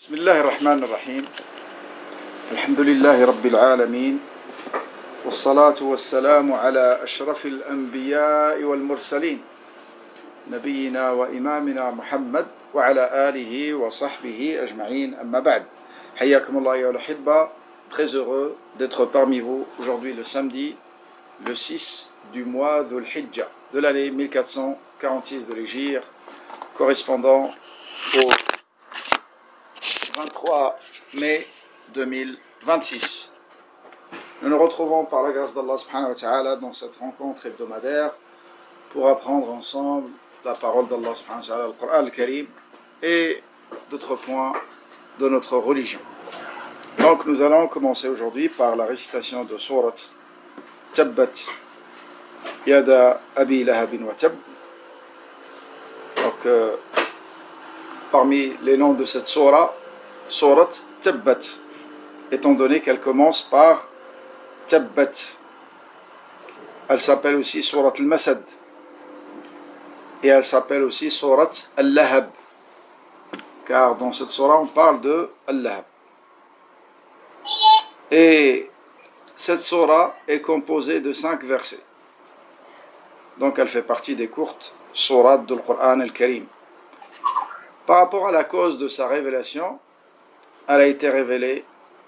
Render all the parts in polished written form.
بسم الله الرحمن الرحيم الحمد لله رب العالمين والصلاة والسلام على أشرف الأنبياء والمرسلين نبينا وإمامنا محمد وعلى آله وصحبه أجمعين أما بعد حياكم الله أيها الأحبة. Très heureux d'être parmi vous aujourd'hui le samedi le 6 du mois Dhul Hijjah de l'année 1446 de l'Hégire, correspondant au 23 mai 2026. Nous nous retrouvons par la grâce d'Allah subhanahu wa ta'ala dans cette rencontre hebdomadaire pour apprendre ensemble la parole d'Allah subhanahu wa ta'ala, le Coran al-Karim et d'autres points de notre religion. Donc nous allons commencer aujourd'hui par la récitation de Surat Tabbat Yada Abi Lahabin wa Tab. Donc parmi les noms de cette Surat Tabbat, étant donné qu'elle commence par Tabbat. Elle s'appelle aussi Surat al-Masad et elle s'appelle aussi Surat al-Lahab, car dans cette Surat on parle de al-Lahab. Et cette Surat est composée de 5 versets, donc elle fait partie des courtes Surat du Coran al-Karim. Par rapport à la cause de sa révélation, elle a été révélée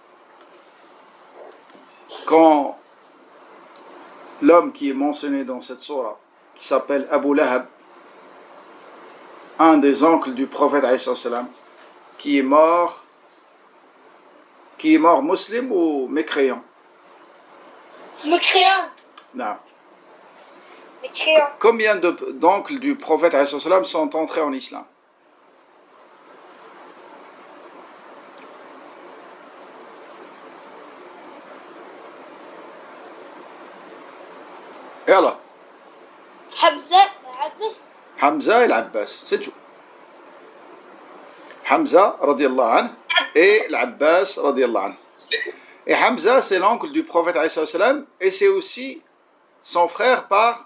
quand l'homme qui est mentionné dans cette surah, qui s'appelle Abu Lahab, un des oncles du prophète qui est mort musulman ou mécréant? Mécréant. Non. Mécréant. Combien d'oncles du prophète sont entrés en islam? Et alors? Hamza et l'Abbas, c'est tout. Hamza radiallahu anhu et l'Abbas radiallahu anhu. Et Hamza, c'est l'oncle du prophète et c'est aussi son frère par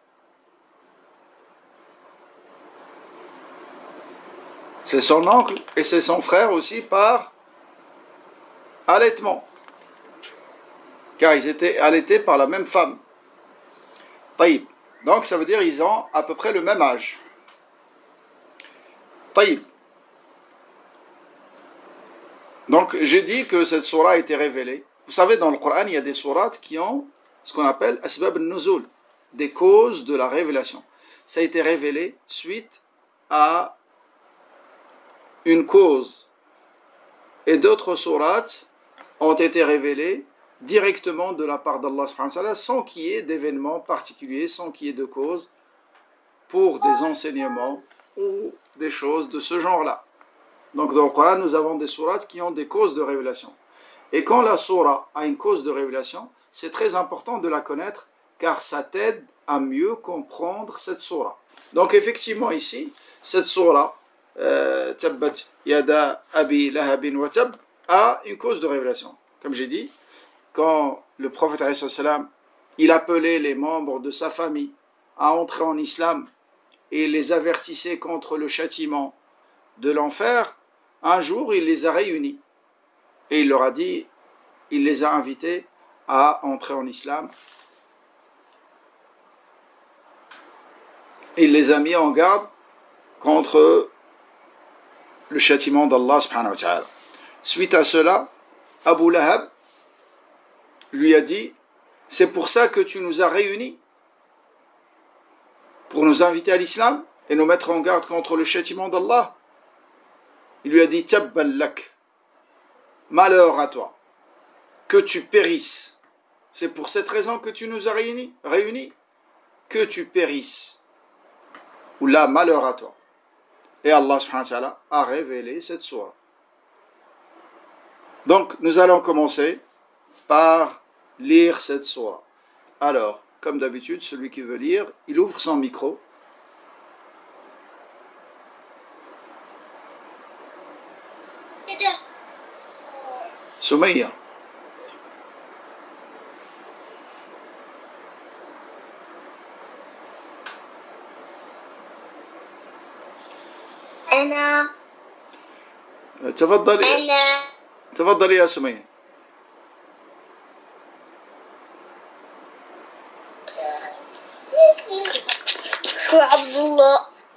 c'est son oncle et c'est son frère aussi par allaitement, car ils étaient allaités par la même femme. Taïb. Donc ça veut dire qu'ils ont à peu près le même âge. Taïb. Donc j'ai dit que cette sourate a été révélée. Vous savez, dans le Coran, il y a des sourates qui ont ce qu'on appelle asbab al-nuzul, des causes de la révélation. Ça a été révélé suite à une cause. Et d'autres sourates ont été révélées directement de la part d'Allah subhanahu wa ta'ala, sans qu'il y ait d'événements particuliers, sans qu'il y ait de cause pour des enseignements ou des choses de ce genre-là. Donc dans le Coran, nous avons des sourates qui ont des causes de révélation. Et quand la sourate a une cause de révélation, c'est très important de la connaître, car ça t'aide à mieux comprendre cette sourate. Donc effectivement ici, cette sourate, Tabbat Yada Abi Lahabin wa Tab, a une cause de révélation. Comme j'ai dit, quand le prophète il appelait les membres de sa famille à entrer en islam et les avertissait contre le châtiment de l'enfer, un jour il les a réunis et il leur a dit, il les a invités à entrer en islam. Il les a mis en garde contre le châtiment d'Allah subhanahu wa ta'ala. Suite à cela, Abu Lahab lui a dit, c'est pour ça que tu nous as réunis, pour nous inviter à l'islam et nous mettre en garde contre le châtiment d'Allah. Il lui a dit, Tabban lak, malheur à toi, que tu périsses. C'est pour cette raison que tu nous as réunis, que tu périsses. Ou là, malheur à toi. Et Allah subhanahu wa ta'ala a révélé cette sourate. Donc, nous allons commencer par lire cette sourate. Alors, comme d'habitude, celui qui veut lire, il ouvre son micro. Soumaïa. تفضلي أنا تفضلي يا سمية. شو عبد الله.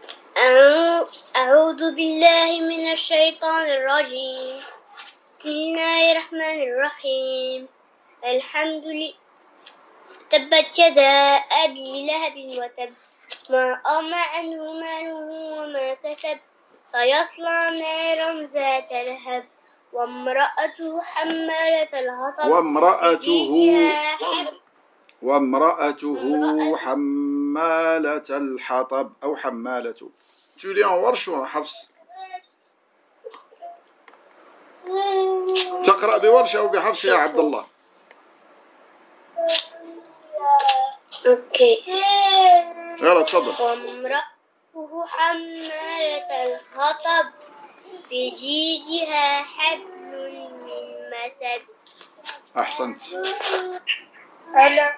أعوذ بالله من الشيطان الرجيم. بسم الله الرحمن الرحيم. الحمد لله. تبت يدا أبي لهب وتب ما أغنى عنه ماله وما كسب سيصلى نارا ذات لهب وامرأته حمالة الحطب وامرأته حمالة الحطب أو حمالة. Tu lis en ورش وحفص؟ تقرأ بورش أو بحفص يا عبد الله؟ اوكي. يلا تفضل. وامرأته حمالة الحطب في جيدها حبل من مسد. أحسنت. أنا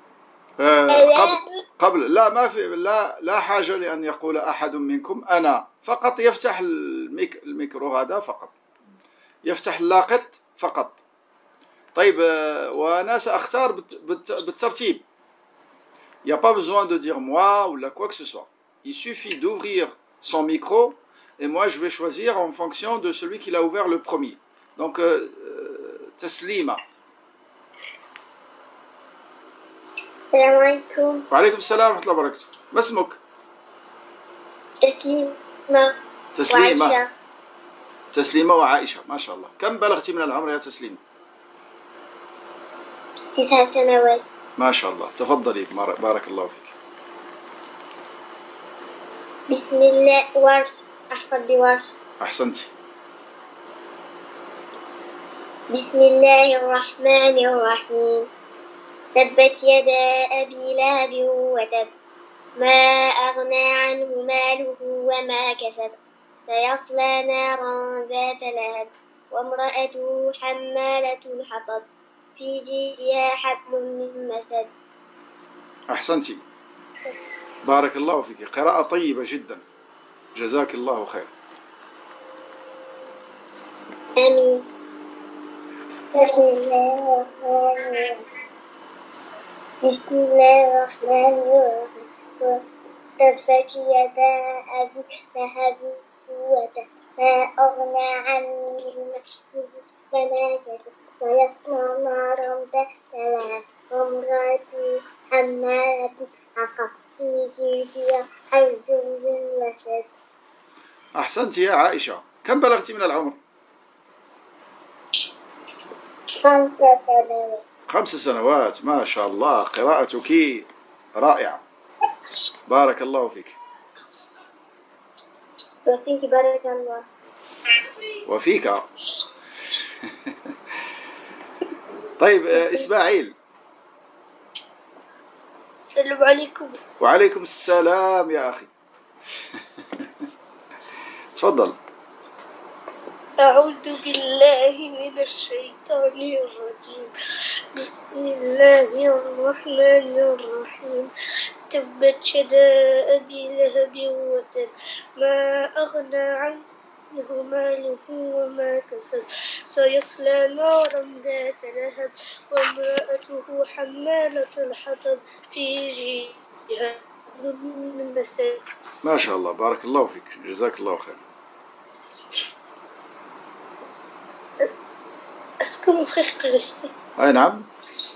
قبل لا ما في لا حاجة لأن يقول أحد منكم أنا، فقط يفتح الميكرو هذا فقط، يفتح اللاقط فقط. طيب وأنا سأختار بالترتيب. Il n'y a pas besoin de dire moi ou quoi que ce soit. Il suffit d'ouvrir son micro et moi je vais choisir en fonction de celui qui l'a ouvert le premier. Donc Taslima. السلام عليكم. وعليكم السلام ورحمة الله وبركاته. ما اسمك؟ تسليمة. تسليمة. تسليمة وعائشة. ما شاء الله. كم بلغتي من العمر يا تسليمة؟ 9 سنوات. ما شاء الله. تفضلي بارك الله فيك. بسم الله. ورش. أحفظ بورش. أحسنتي. بسم الله الرحمن الرحيم. تبت يدا أبي لهب وتب ما أغنى عنه ماله وما كسب سيصلى نارا ذات لهب وامرأته حمالة الحطب في جيدها حبل من مسد. أحسنتي. بارك الله فيك. قراءة طيبة جدا. جزاك الله خير. آمين. بسم الله الرحمن الرحيم. بسم الله الرحمن الرحيم. تبت يدا أبي لهب وتب ما أغنى عنه وما كسب سيصلى نارا ذات لهب وامرأته حمالة الحطب في جيدها حبل من مسد. أحسنتي يا عائشة. كم بلغتي من العمر؟ 5 سنوات. 5 سنوات. ما شاء الله. قراءتك رائعة. بارك الله فيك. وفيك بارك الله. وفيك. طيب إسماعيل. السلام عليكم. وعليكم السلام يا أخي. تفضل. أعوذ بالله من الشيطان الرجيم. بسم الله الرحمن الرحيم. تبت يدا أبي لهب وتب ما أغنى عنه ماله وما كسب سيصلى نارا ذات لهب وامرأته حمالة الحطب في جيدها من مسد. ما شاء الله. بارك الله فيك. جزاك الله خير. أسكن في قريتي. أي نعم.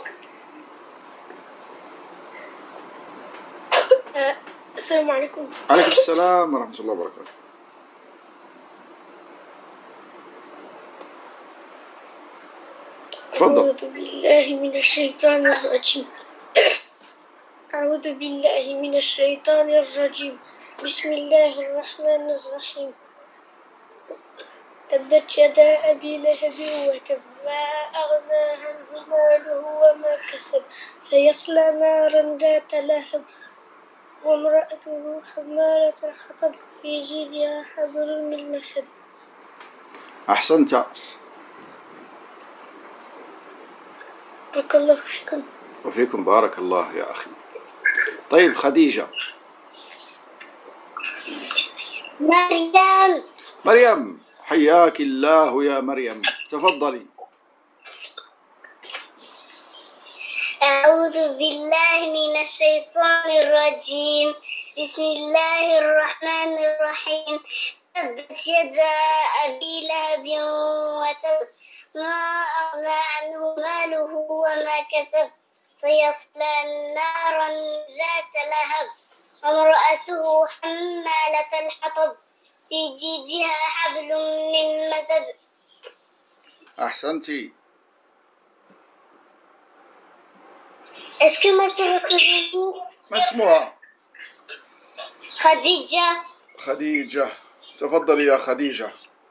السلام عليكم. عليكم السلام ورحمة الله وبركاته. تفضل. أعوذ بالله من الشيطان الرجيم. أعوذ بالله من الشيطان الرجيم. بسم الله الرحمن الرحيم. تبت يدا أبي لهب وتب ما أغنى عنه ماله وما كسب سيصلى نارا ذات لهب وامرأته حمالة الحطب في جيدها حبل من مسد. أحسنت. بارك الله فيكم. وفيكم. بارك الله يا أخي. طيب خديجة. مريم. مريم حياك الله يا مريم، تفضلي. أعوذ بالله من الشيطان الرجيم. بسم الله الرحمن الرحيم. تبت يدا أبي لهب وتب، ما أغنى عنه ماله وما كسب، سيصلى نارا ذات لهب، وامرأته حمالة الحطب، في جيدها حبل من مسد. أحسنتي. Est-ce que moi c'est le ما اسمها؟ خديجة. خديجة، تفضلي يا خديجة.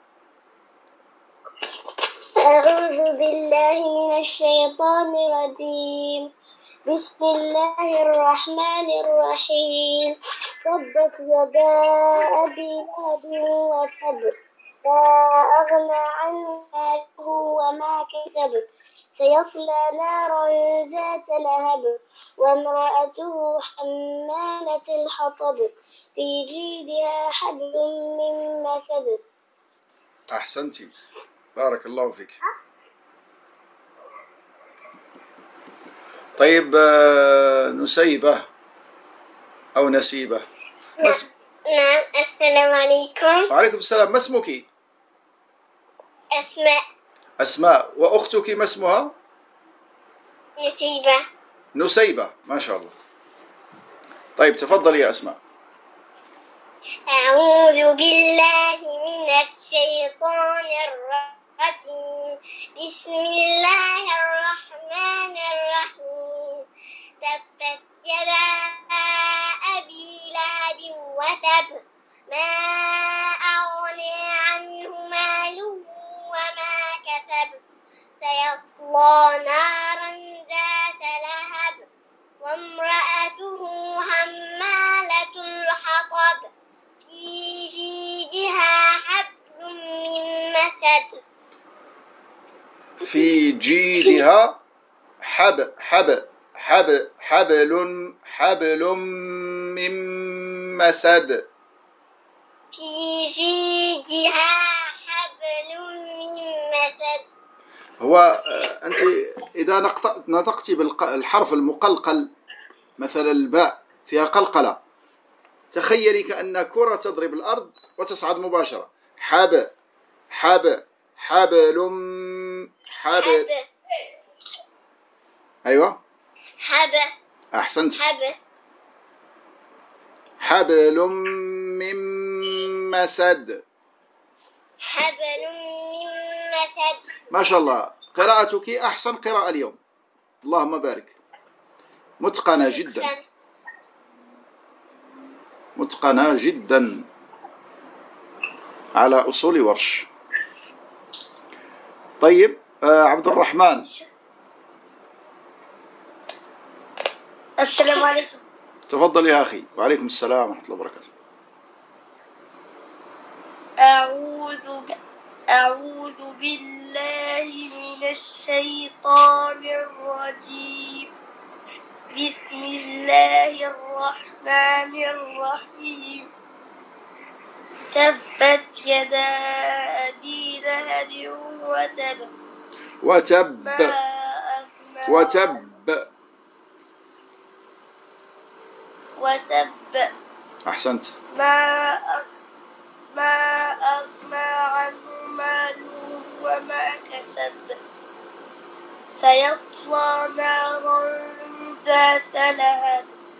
أعوذ بالله من الشيطان الرجيم. بسم الله الرحمن الرحيم. تبت يدا أبي لهب وتب، ما أغنى عنه ماله وما كسب، سيصلى نارا ذات لهب، وامرأته حمالة الحطب، في جيدها حبل من مسد. أحسنتي، بارك الله فيك. طيب نسيبة أو نسيبة. نعم. السلام عليكم. وعليكم السلام. ما اسمك؟ أسماء. أسماء. وأختك ما اسمها؟ نسيبة. نسيبة، ما شاء الله. طيب تفضلي يا أسماء. أعوذ بالله من الشيطان الرجيم. بسم الله الرحمن الرحيم. تبت يدا أبي لهب وتب، ما أغني عنه ماله وما كسب، سيصلى نارا ذات لهب، وامرأته حمالة الحطب، في جيدها حبل من مسد. في جيدها حبل من مسد. في جيدها حبل من مسد. هو أنت إذا نطقت بالحرف المقلقل، مثلا الباء فيها قلقلة، تخيلي كأن كرة تضرب الأرض وتصعد مباشرة. حبل. أيوة، أحسنت. حبل من مسد. ما شاء الله، قراءتك أحسن قراءة اليوم، اللهم بارك. متقنة جدا، متقنة جدا على أصول ورش. طيب عبد الرحمن. السلام عليكم. تفضل يا أخي. وعليكم السلام ورحمة الله وبركاته. أعوذ بالله من الشيطان الرجيم. بسم الله الرحمن الرحيم. تبت يدا أبي لهب وتب. أحسنت. ما أغنى عنه ماله وما كسب، سيصلى نارا ذات لهب،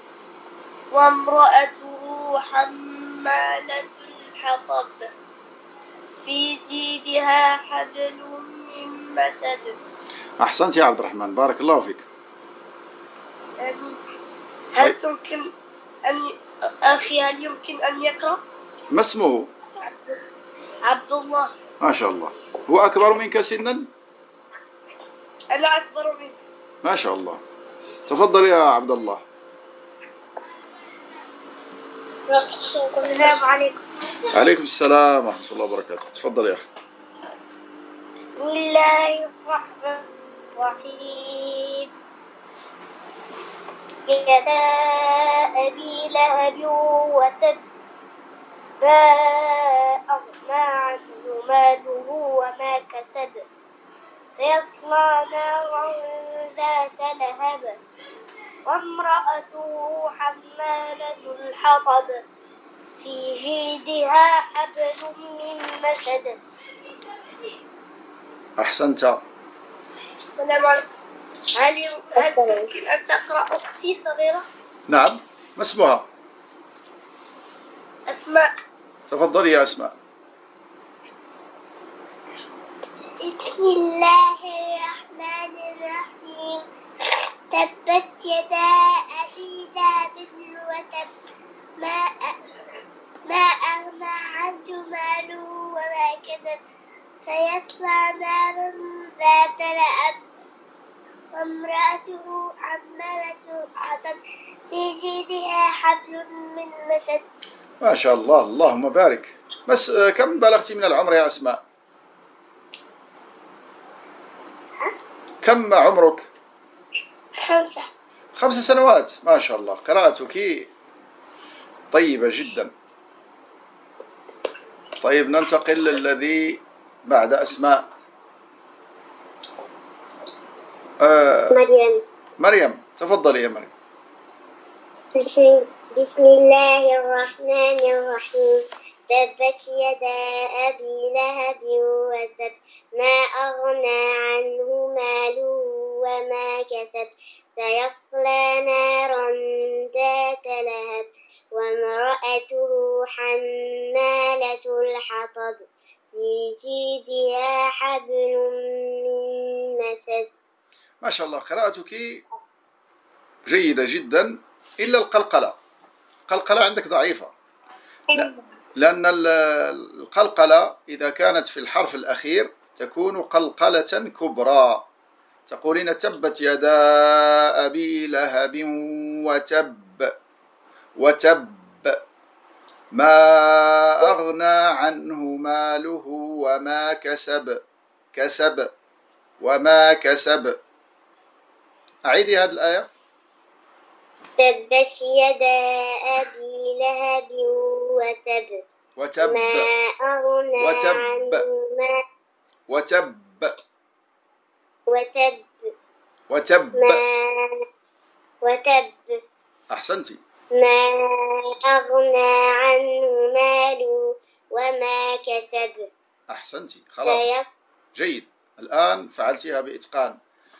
وامرأته حمالة الحطب، في جيدها حبل من مسد. أحسنت يا عبد الرحمن، بارك الله فيك. هل يمكن أن يقرأ؟ ما اسمه؟ عبد الله. ما شاء الله. هو أكبر منك سنا؟ أنا أكبر منك. ما شاء الله. تفضل يا عبد الله. السلام عليكم. عليكم السلام ورحمة الله وبركاته. تفضل يا أخي. بسم الله الرحمن الرحيم. يدا أبي لهب وتب، ما أغنى عنه ماله وما كسب سيصلى نارا ذات لهب وامرأته حمالة الحطب في جيدها حبل من مسد. أحسنت. السلام عليكم. هل تمكن أن تقرأ أختي صغيرة؟ نعم، ما اسمها؟ أسماء. تفضلي يا أسماء. بسم الله الرحمن الرحيم. تبت يدا أبي لهب وتب ما أغنى عنه ماله وما كسب سيصلى نارا ذات لهب وامرأته حمالة الحطب في جيدها حبل من مسد. ما شاء الله، اللهم بارك. بس كم بلغتي من العمر يا أسماء؟ كم عمرك؟ 5. 5 سنوات. ما شاء الله، قراءتك طيبة جدا. طيب ننتقل للذي بعد أسماء. مريم، تفضلي يا مريم. بسم الله الرحمن الرحيم. تبت يدا أبي لهب وتب ما أغنى عنه ماله وما كسب سيصلى نارا ذات لهب وامرأته حمالة الحطب في جيدها حبل من مسد. ما شاء الله، قراءتك جيدة جدا إلا القلقلة. القلقلة عندك ضعيفة. لا، لأن القلقلة إذا كانت في الحرف الأخير تكون قلقلة كبرى. تقولين تبت يدا أبي لهب وتب ما أغنى عنه ماله وما كسب وما كسب. أعيدي هذه الآية. تبت يدا أبي لهب وتب ما أغنى عنه وتب أحسنتي. ما أغنى عنه ماله وما كسب. أحسنتي، خلاص جيد. الآن فعلتها بإتقان.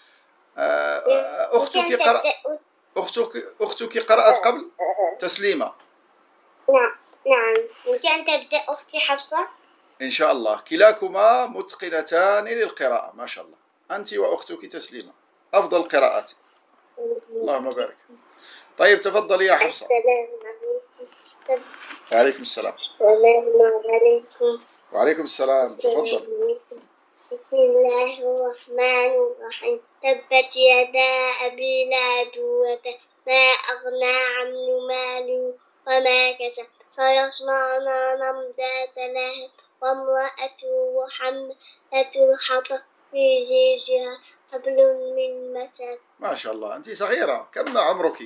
أختك قرأت قبل تسليمة. نعم. ممكن أن تبدأ أختي حفصة؟ إن شاء الله. كلاكما متقنتان للقراءة ما شاء الله، أنت وأختك تسليمة، أفضل القراءات. اللهم بارك. طيب تفضلي يا حفصة. السلام عليكم. وعليكم السلام. السلام عليكم. وعليكم السلام. تفضل. بسم الله الرحمن الرحيم. تبت يدا أبي لهب وتب ما أغنى عنه ماله وما كسب سيصلى نارا ذات لهب وامرأته حمالة الحطب في جيدها حبل من مسد. ما شاء الله، أنت صغيرة. كم عمرك؟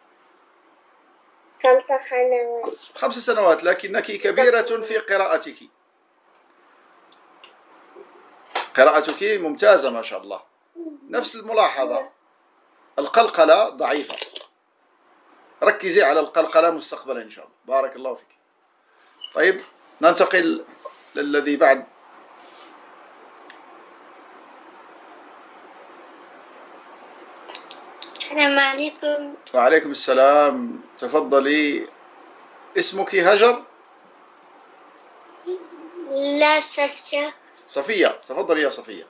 5 سنوات. 5 سنوات، لكنك كبيرة في قراءتك. قراءتك ممتازة ما شاء الله. نفس الملاحظة، القلقلة ضعيفة. ركزي على القلقلة مستقبلا إن شاء الله. بارك الله فيك. طيب ننتقل للذي بعد. السلام عليكم. وعليكم السلام. تفضلي. اسمك هجر؟ لا، صفية. صفية، تفضلي يا صفية.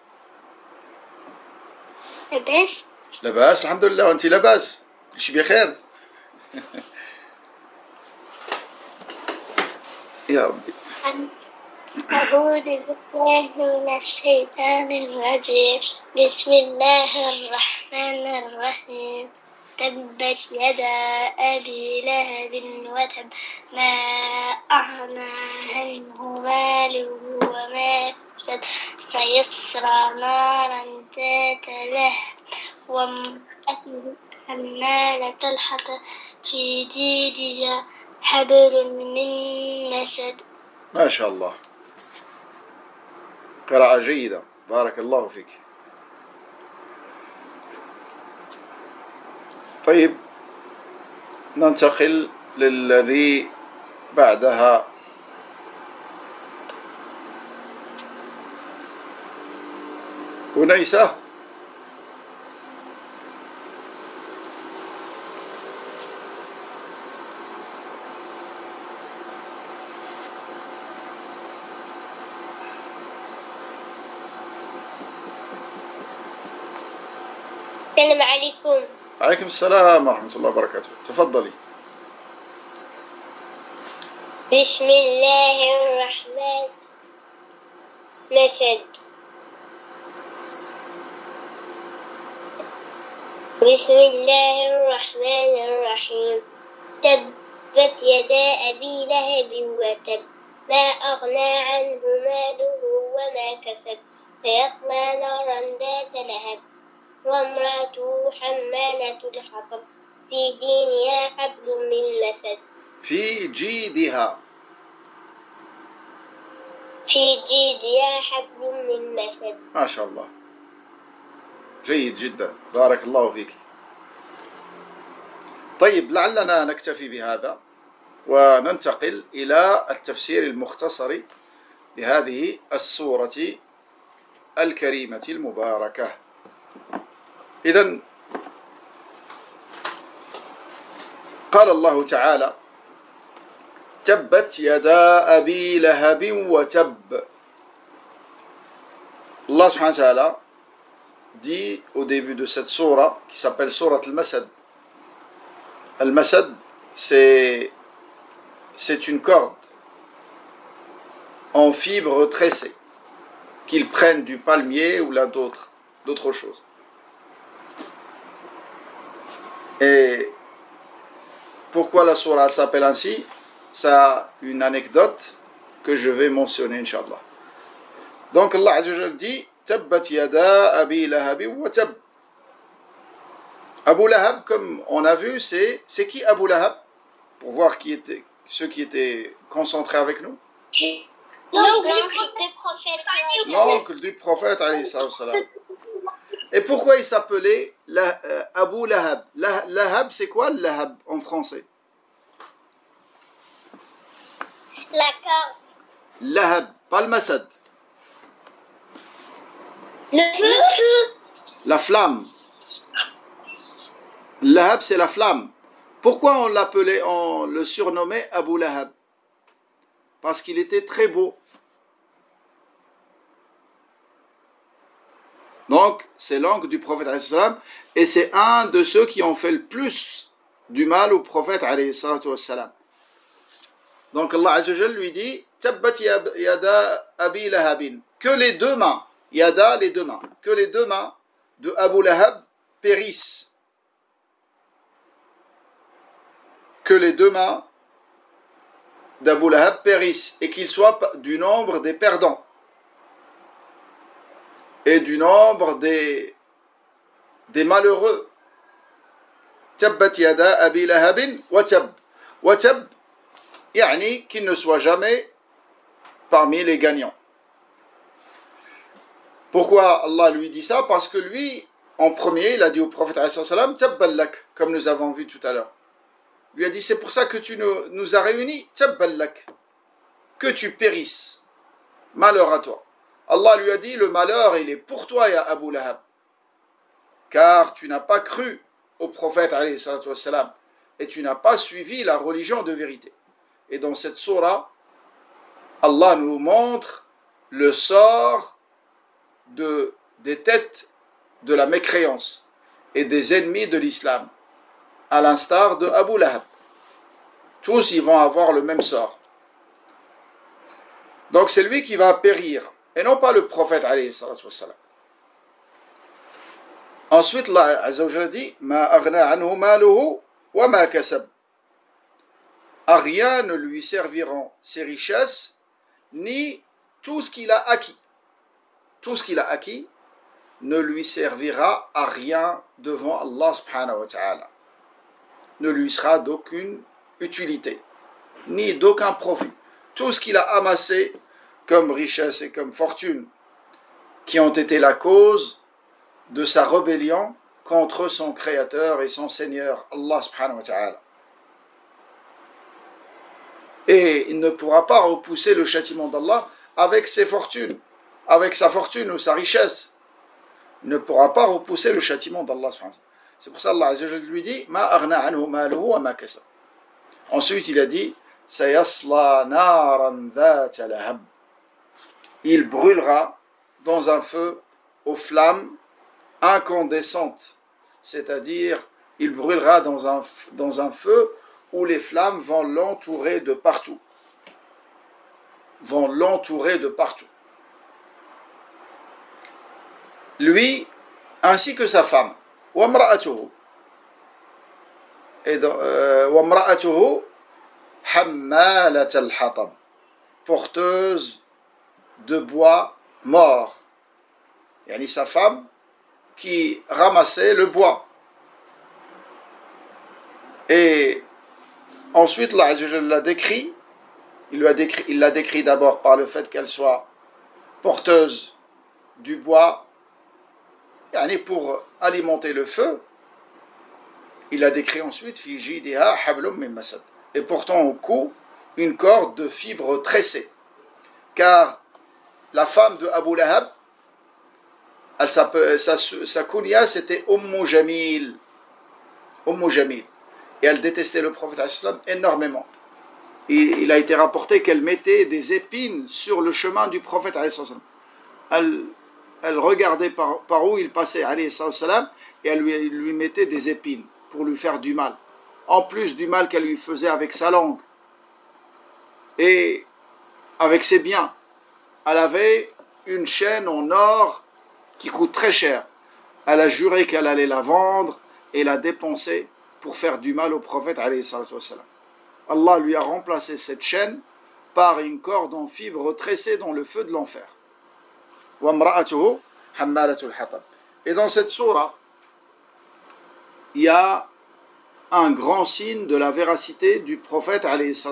لباس. لباس، الحمد لله. وأنت لباس؟ كل شيء بخير. يا ربي. أعوذ بالله من الشيطان الرجيم. بسم الله الرحمن الرحيم. تبت يدا أبي لهب وتب ما أغنى عنه ماله وما كسب سيصلى نارا ذات لهب وامرأته حمالة الحطب في جيدها حبل من مسد. ما شاء الله، قراءة جيدة، بارك الله فيك. طيب ننتقل للذي بعدها. أنيسة، السلام عليكم. عليكم السلام ورحمة الله وبركاته، تفضلي. بسم الله الرحمن مسد. بسم الله الرحمن الرحيم. تبت يدا أبي لهب وتب ما أغنى عنه ماله وما كسب سيصلى نارا ذات لهب وامرأته حمالة الحطب في جيدها حبل من مسد. في جيدها. في جيدها حبل من مسد. ما شاء الله، جيد جدا، بارك الله فيك. طيب لعلنا نكتفي بهذا وننتقل إلى التفسير المختصر لهذه السورة الكريمة المباركة. إذن قال الله تعالى: تبت يدا أبي لهب وتب. Allah subhanahu wa ta'ala dit au début de cette sourate qui s'appelle sourate al-Masad. Al-Masad, c'est une corde en fibre tressée qu'ils prennent du palmier ou là d'autres choses. Et pourquoi la sourate s'appelle ainsi? Ça a une anecdote que je vais mentionner, Inch'Allah. Donc Allah Azza wa Jalla dit: Tabbat yada Abi Lahab wa tab. Abu Lahab, comme on a vu, c'est qui Abu Lahab? Pour voir ceux qui étaient concentrés avec nous. L'oncle du prophète, alayhi salam. Et pourquoi il s'appelait Abu Lahab? Lahab, c'est quoi le Lahab en français? La corde. Lahab, pas le Masad. Le feu. La flamme. Lahab, c'est la flamme. Pourquoi on le surnommait Abu Lahab? Parce qu'il était très beau. Donc, c'est l'oncle du prophète alayhi salam, et c'est un de ceux qui ont fait le plus du mal au prophète alayhi salam. Donc Allah Azza wa Jalla lui dit: Tabbat yada Abi Lahabin. Que les deux mains, yada, les deux mains, que les deux mains de Abu Lahab périssent. Que les deux mains d'Abu Lahab périssent et qu'ils soient du nombre des perdants et du nombre des malheureux. Tabbat yada Abi Lahabin wa tab. Wa tab, yani qu'il ne soit jamais parmi les gagnants. Pourquoi Allah lui dit ça? Parce que lui, en premier, il a dit au prophète alayhi salam: Tabballak, comme nous avons vu tout à l'heure. Il lui a dit: c'est pour ça que tu nous as réunis, Tabballak, que tu périsses. Malheur à toi. Allah lui a dit: le malheur, il est pour toi, ya Abu Lahab, car tu n'as pas cru au prophète alayhi salam et tu n'as pas suivi la religion de vérité. Et dans cette sourate, Allah nous montre le sort des têtes de la mécréance et des ennemis de l'islam, à l'instar de Abu Lahab. Tous ils vont avoir le même sort. Donc c'est lui qui va périr, et non pas le prophète alayhi salam. Ensuite, Allah Azza wa Jalla dit: Ma aghna anhu maluhu wa ma kasab. À rien ne lui serviront ses richesses, ni tout ce qu'il a acquis. Tout ce qu'il a acquis ne lui servira à rien devant Allah subhanahu wa ta'ala. Ne lui sera d'aucune utilité. ni d'aucun profit. Tout ce qu'il a amassé comme richesse et comme fortune, qui ont été la cause de sa rébellion contre son Créateur et son Seigneur, Allah subhanahu wa ta'ala. Et il ne pourra pas repousser le châtiment d'Allah avec ses fortunes, avec sa fortune ou sa richesse. Il ne pourra pas repousser le châtiment d'Allah. C'est pour ça qu'Allah lui dit Ma aghna anhu maluhu wa ma kasab. Ensuite, il a dit Sayasla naran dhata lahab. Il brûlera dans un feu aux flammes incandescentes, c'est-à-dire il brûlera dans un feu où les flammes vont l'entourer de partout. Vont l'entourer de partout. Lui, ainsi que sa femme. وامرأته حمالة الحطب, porteuse de bois mort. Yani sa femme qui ramassait le bois. Et ensuite, Allah l'a décrit. Il l'a décrit d'abord par le fait qu'elle soit porteuse du bois, yani pour alimenter le feu. Il a décrit ensuite fi jidiha hablum min masad, et portant au cou une corde de fibres tressées. Car la femme de Abu Lahab, sa kunya c'était Jamil. Jamil. Et elle détestait le prophète énormément. Il a été rapporté qu'elle mettait des épines sur le chemin du prophète. Elle regardait par où il passait et elle lui mettait des épines pour lui faire du mal, en plus du mal qu'elle lui faisait avec sa langue et avec ses biens. Elle avait une chaîne en or qui coûte très cher. Elle a juré qu'elle allait la vendre et la dépenser pour faire du mal au prophète. Allah lui a remplacé cette chaîne par une corde en fibres tressée dans le feu de l'enfer. Et dans cette sourate, il y a un grand signe de la véracité du prophète.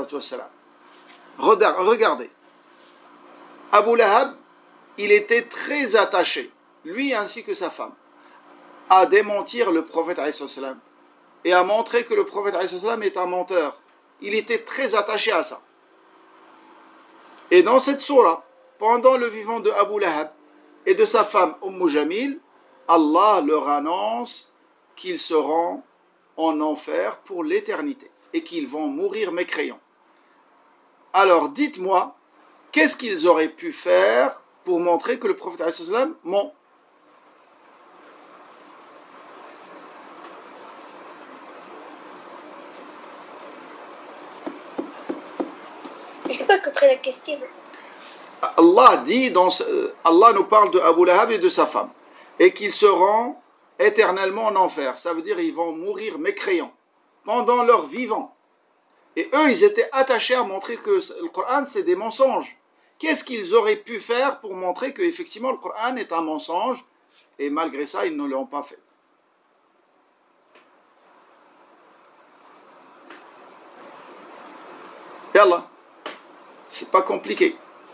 Regardez, Abu Lahab, il était très attaché, lui ainsi que sa femme, à démentir le prophète et à montrer que le prophète est un menteur. Il était très attaché à ça. Et dans cette sourate, pendant le vivant de Abu Lahab et de sa femme Jamil, Allah leur annonce qu'ils seront en enfer pour l'éternité et qu'ils vont mourir mécréants. Alors dites-moi, qu'est-ce qu'ils auraient pu faire pour montrer que le prophète ment? Je n'ai pas compris la question. Allah nous parle de Abu Lahab et de sa femme, et qu'ils seront éternellement en enfer. Ça veut dire qu'ils vont mourir mécréants pendant leur vivant. Et eux, ils étaient attachés à montrer que le Coran, c'est des mensonges. Qu'est-ce qu'ils auraient pu faire pour montrer qu'effectivement le Coran est un mensonge? Et malgré ça, ils ne l'ont pas fait. Yallah, c'est pas compliqué.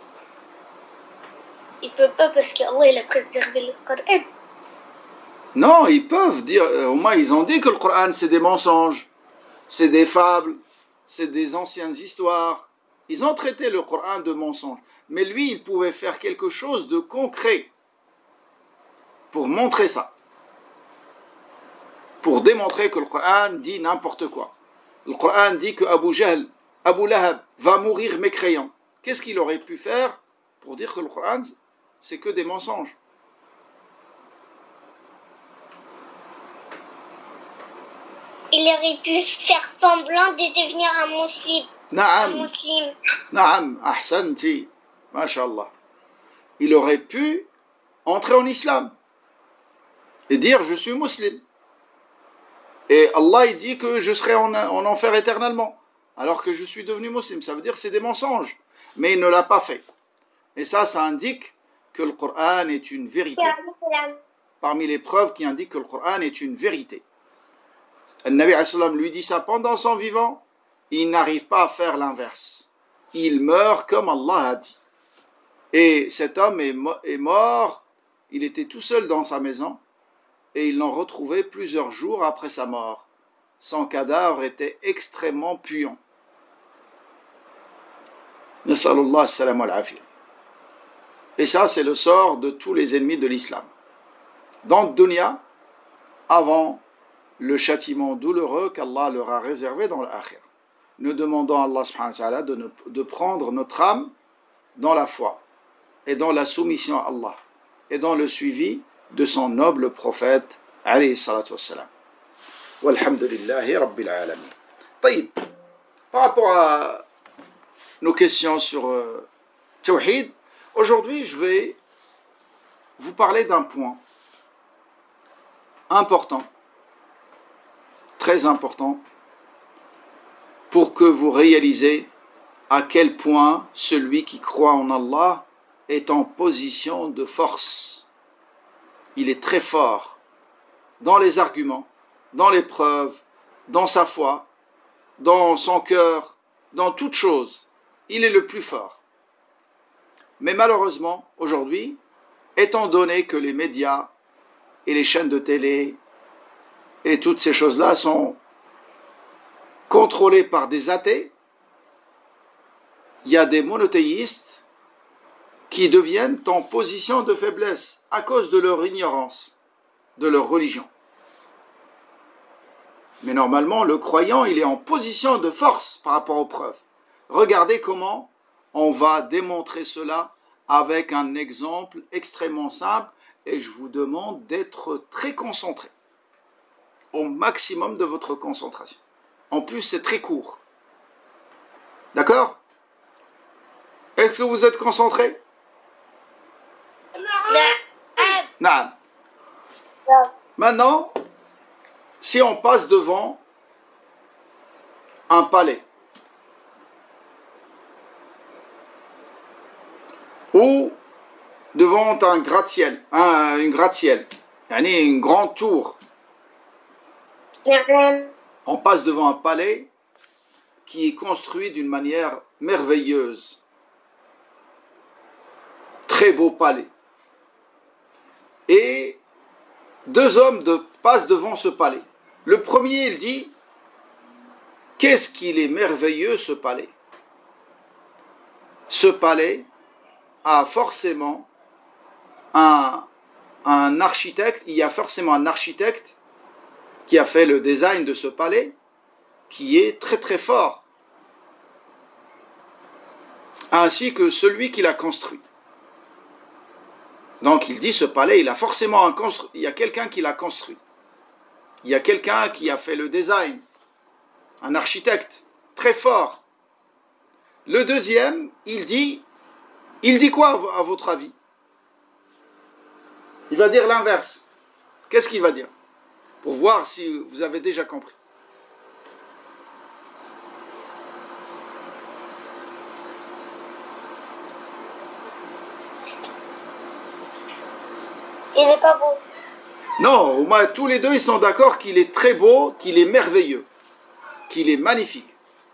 Il ne peut pas parce qu'Allah il a préservé le Coran. Non, ils peuvent dire, au moins ils ont dit que le Coran c'est des mensonges, c'est des fables, c'est des anciennes histoires. Ils ont traité le Coran de mensonge. Mais lui, il pouvait faire quelque chose de concret pour montrer ça. Pour démontrer que le Coran dit n'importe quoi. Le Coran dit que Abu Lahab va mourir mécréant. Qu'est-ce qu'il aurait pu faire pour dire que le Coran c'est que des mensonges? Il aurait pu faire semblant de devenir un musulman. Naam, ahsanti, mashallah. Il aurait pu entrer en islam et dire je suis musulman. Et Allah il dit que je serai en enfer éternellement, alors que je suis devenu musulman. Ça veut dire que c'est des mensonges. Mais il ne l'a pas fait. Et ça indique que le Coran est une vérité. Parmi les preuves qui indiquent que le Coran est une vérité. Le Nabi lui dit ça pendant son vivant. il n'arrive pas à faire l'inverse. Il meurt comme Allah a dit. Et cet homme est mort, il était tout seul dans sa maison, et ils l'ont retrouvé plusieurs jours après sa mort. Son cadavre était extrêmement puant. Nasalullah salam al-afiyah. Et ça, c'est le sort de tous les ennemis de l'islam. Dans le dunya, avant le châtiment douloureux qu'Allah leur a réservé dans l'akhir. Nous demandons à Allah subhanahu wa ta'ala de prendre notre âme dans la foi et dans la soumission à Allah et dans le suivi de son noble prophète alayhi salatu wassalam. Walhamdulillahi rabbil alamin. طيب, par rapport à nos questions sur Tawhid, aujourd'hui je vais vous parler d'un point important, très important, pour que vous réalisez à quel point celui qui croit en Allah est en position de force. Il est très fort dans les arguments, dans les preuves, dans sa foi, dans son cœur, dans toute chose. Il est le plus fort. Mais malheureusement, aujourd'hui, étant donné que les médias et les chaînes de télé et toutes ces choses-là sont contrôlées par des athées, il y a des monothéistes qui deviennent en position de faiblesse à cause de leur ignorance, de leur religion. Mais normalement, le croyant, il est en position de force par rapport aux preuves. Regardez comment on va démontrer cela avec un exemple extrêmement simple, et je vous demande d'être très concentré, au maximum de votre concentration. En plus, c'est très court. D'accord? Est-ce que vous êtes concentré? Non. Maintenant, si on passe devant un palais ou devant un gratte-ciel, une gratte-ciel, une grande tour, on passe devant un palais qui est construit d'une manière merveilleuse. Très beau palais. Et deux hommes passent devant ce palais. Le premier, il dit, qu'est-ce qu'il est merveilleux ce palais. Ce palais a forcément un architecte, il y a forcément un architecte qui a fait le design de ce palais, qui est très très fort, ainsi que celui qui l'a construit. Donc il dit, ce palais, il y a quelqu'un qui l'a construit. Il y a quelqu'un qui a fait le design, un architecte très fort. Le deuxième, il dit quoi à votre avis? Il va dire l'inverse. Qu'est-ce qu'il va dire? Pour voir si vous avez déjà compris. Il n'est pas beau. Non, tous les deux, ils sont d'accord qu'il est très beau, qu'il est merveilleux, qu'il est magnifique.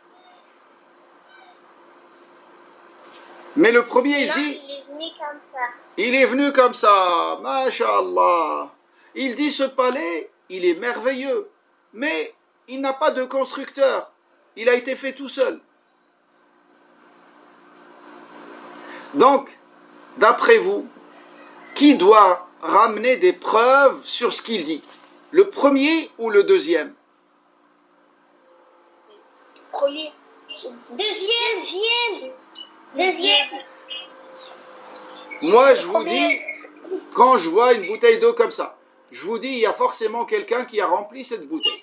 Mais le premier, il dit... Il est venu comme ça. Il est venu comme ça, masha'Allah. Il dit, ce palais, il est merveilleux, mais il n'a pas de constructeur. Il a été fait tout seul. Donc, d'après vous, qui doit ramener des preuves sur ce qu'il dit? Le premier ou le deuxième? Premier. Deuxième. Moi, je vous dis, quand je vois une bouteille d'eau comme ça, je vous dis, il y a forcément quelqu'un qui a rempli cette bouteille.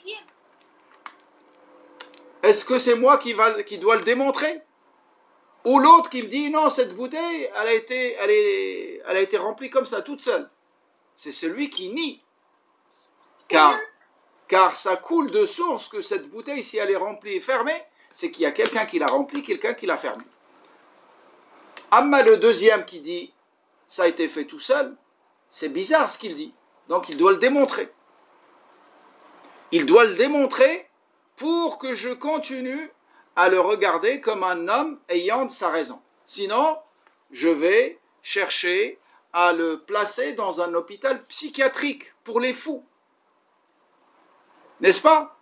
Est-ce que c'est moi qui dois le démontrer? Ou l'autre qui me dit, non, cette bouteille, elle a été remplie comme ça, toute seule. C'est celui qui nie. Car ça coule de source que cette bouteille, si elle est remplie et fermée, c'est qu'il y a quelqu'un qui l'a remplie, quelqu'un qui l'a fermée. Amma le deuxième qui dit, ça a été fait tout seul, c'est bizarre ce qu'il dit. Donc il doit le démontrer. Il doit le démontrer pour que je continue à le regarder comme un homme ayant sa raison. Sinon, je vais chercher à le placer dans un hôpital psychiatrique pour les fous. N'est-ce pas?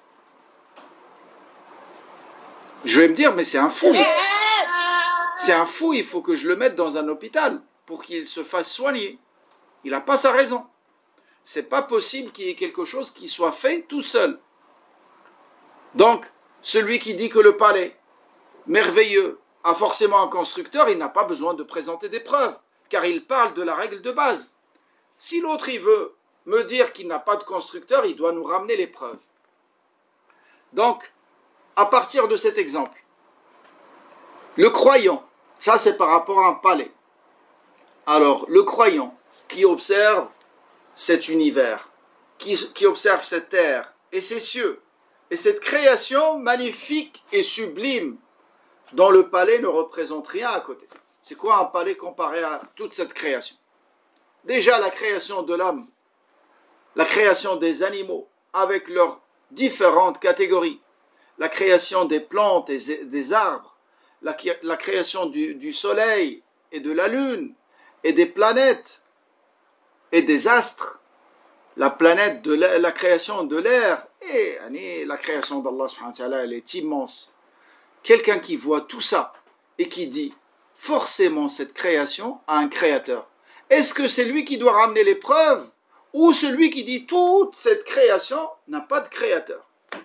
Je vais me dire, mais c'est un fou. C'est un fou, il faut que je le mette dans un hôpital pour qu'il se fasse soigner. Il n'a pas sa raison. C'est pas possible qu'il y ait quelque chose qui soit fait tout seul. Donc, celui qui dit que le palais merveilleux a forcément un constructeur, il n'a pas besoin de présenter des preuves, car il parle de la règle de base. Si l'autre il veut me dire qu'il n'a pas de constructeur, il doit nous ramener les preuves. Donc, à partir de cet exemple, le croyant, ça c'est par rapport à un palais. Alors, le croyant qui observe cet univers, qui observe cette terre et ces cieux, et cette création magnifique et sublime, dont le palais ne représente rien à côté. C'est quoi un palais comparé à toute cette création? Déjà la création de l'homme, la création des animaux avec leurs différentes catégories, la création des plantes et des arbres, la création du soleil et de la lune et des planètes et des astres, la création de l'air et la création d'Allah subhanahu wa ta'ala, elle est immense. Quelqu'un qui voit tout ça et qui dit forcément cette création a un créateur. Est-ce que c'est lui qui doit ramener les preuves ou celui qui dit toute cette création n'a pas de créateur?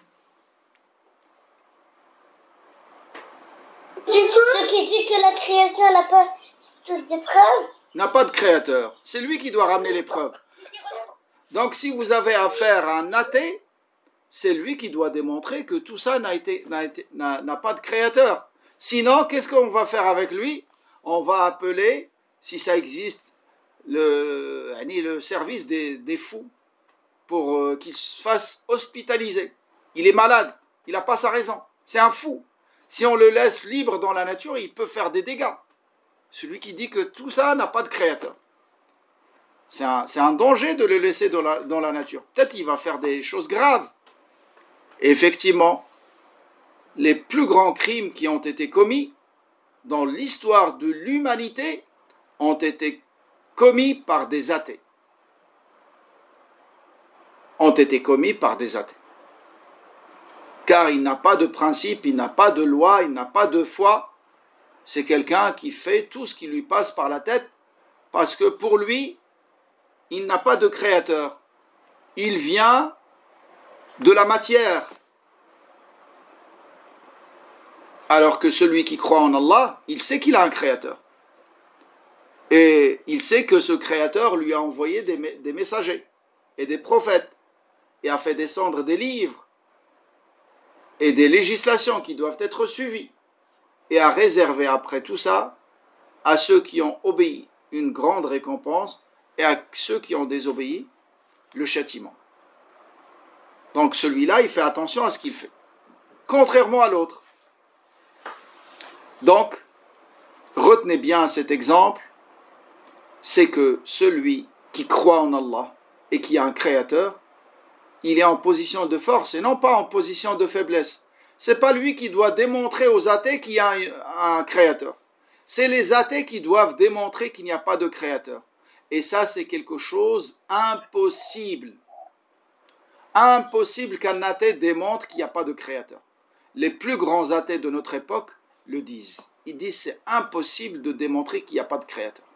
Ce qui dit que la création n'a pas toutes des preuves N'a pas de créateur. C'est lui qui doit ramener les preuves. Donc si vous avez affaire à un athée, c'est lui qui doit démontrer que tout ça n'a pas de créateur. Sinon, qu'est-ce qu'on va faire avec lui? On va appeler, si ça existe, le service des fous pour qu'il se fasse hospitaliser. Il est malade, il n'a pas sa raison. C'est un fou. Si on le laisse libre dans la nature, il peut faire des dégâts. Celui qui dit que tout ça n'a pas de créateur. C'est un danger de le laisser dans la nature. Peut-être qu'il va faire des choses graves. Et effectivement, les plus grands crimes qui ont été commis dans l'histoire de l'humanité ont été commis par des athées. Ont été commis par des athées. Car il n'a pas de principe, il n'a pas de loi, il n'a pas de foi. C'est quelqu'un qui fait tout ce qui lui passe par la tête parce que pour lui, il n'a pas de créateur. Il vient de la matière. Alors que celui qui croit en Allah, il sait qu'il a un créateur. Et il sait que ce créateur lui a envoyé des messagers et des prophètes et a fait descendre des livres et des législations qui doivent être suivies et a réservé après tout ça à ceux qui ont obéi une grande récompense et à ceux qui ont désobéi le châtiment. Donc celui-là, il fait attention à ce qu'il fait, contrairement à l'autre. Donc, retenez bien cet exemple, c'est que celui qui croit en Allah et qui a un créateur, il est en position de force et non pas en position de faiblesse. C'est pas lui qui doit démontrer aux athées qu'il y a un créateur. C'est les athées qui doivent démontrer qu'il n'y a pas de créateur. Et ça, c'est quelque chose impossible. Impossible qu'un athée démontre qu'il n'y a pas de créateur. Les plus grands athées de notre époque le disent. Ils disent c'est impossible de démontrer qu'il n'y a pas de créateur.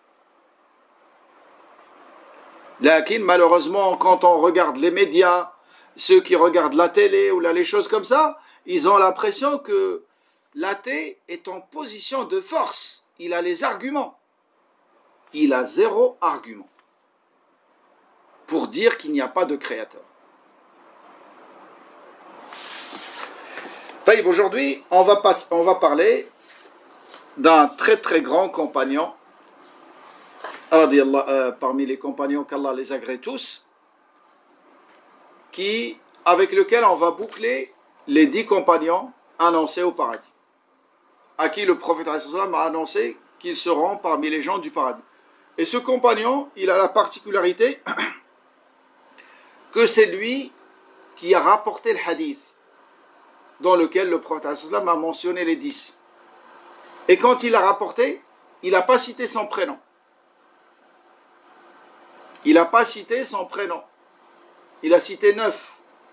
Lakin, malheureusement, quand on regarde les médias, ceux qui regardent la télé ou là, les choses comme ça, ils ont l'impression que l'athée est en position de force. Il a les arguments. Il a zéro argument pour dire qu'il n'y a pas de créateur. Aujourd'hui, on va parler d'un très très grand compagnon, parmi les compagnons qu'Allah les agrée tous, avec lequel on va boucler les 10 compagnons annoncés au paradis, à qui le prophète a annoncé qu'ils seront parmi les gens du paradis. Et ce compagnon, il a la particularité que c'est lui qui a rapporté le hadith. dans lequel le prophète a mentionné les 10. Et quand il a rapporté, il n'a pas cité son prénom. Il n'a pas cité son prénom. Il a cité 9.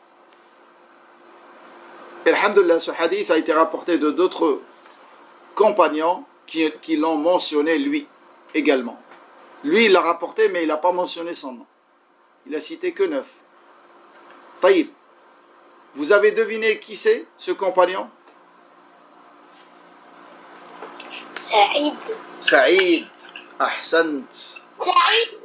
Et alhamdoulilah, ce hadith a été rapporté de d'autres compagnons qui l'ont mentionné lui également. Lui, il l'a rapporté, mais il n'a pas mentionné son nom. Il a cité que 9. Taïb. Vous avez deviné qui c'est, ce compagnon? Saïd. Saïd. Ahsant. Saïd.